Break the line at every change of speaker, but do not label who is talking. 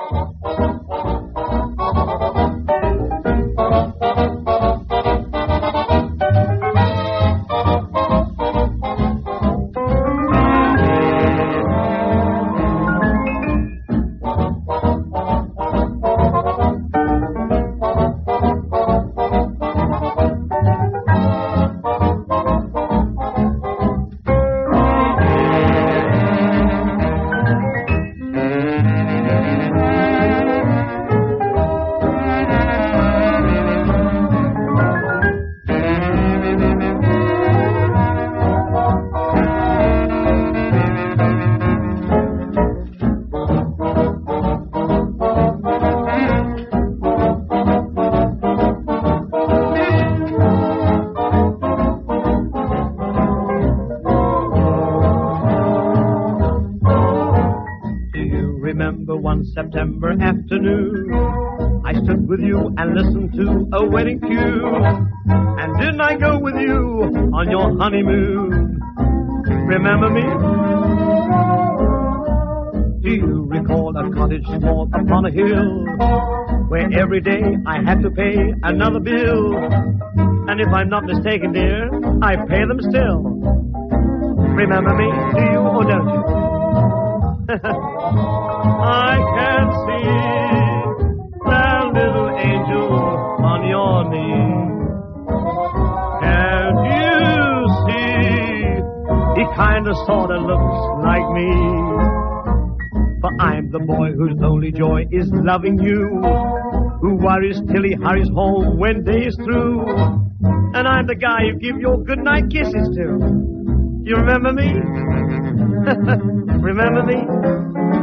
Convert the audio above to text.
Remember one September afternoon, I stood with you and listened to a wedding cue. And didn't I go with you on your honeymoon? Remember me? Do you recall a cottage small upon a hill, where every day I had to pay another bill? And if I'm not mistaken, dear, I pay them still. Remember me, do you or don't you? I can see that little angel on your knee. Can't you see? He kinda sorta looks like me. For I'm the boy whose only joy is loving you, who worries till he hurries home when day is through. And I'm the guy you give your goodnight kisses to. You remember me? Remember me?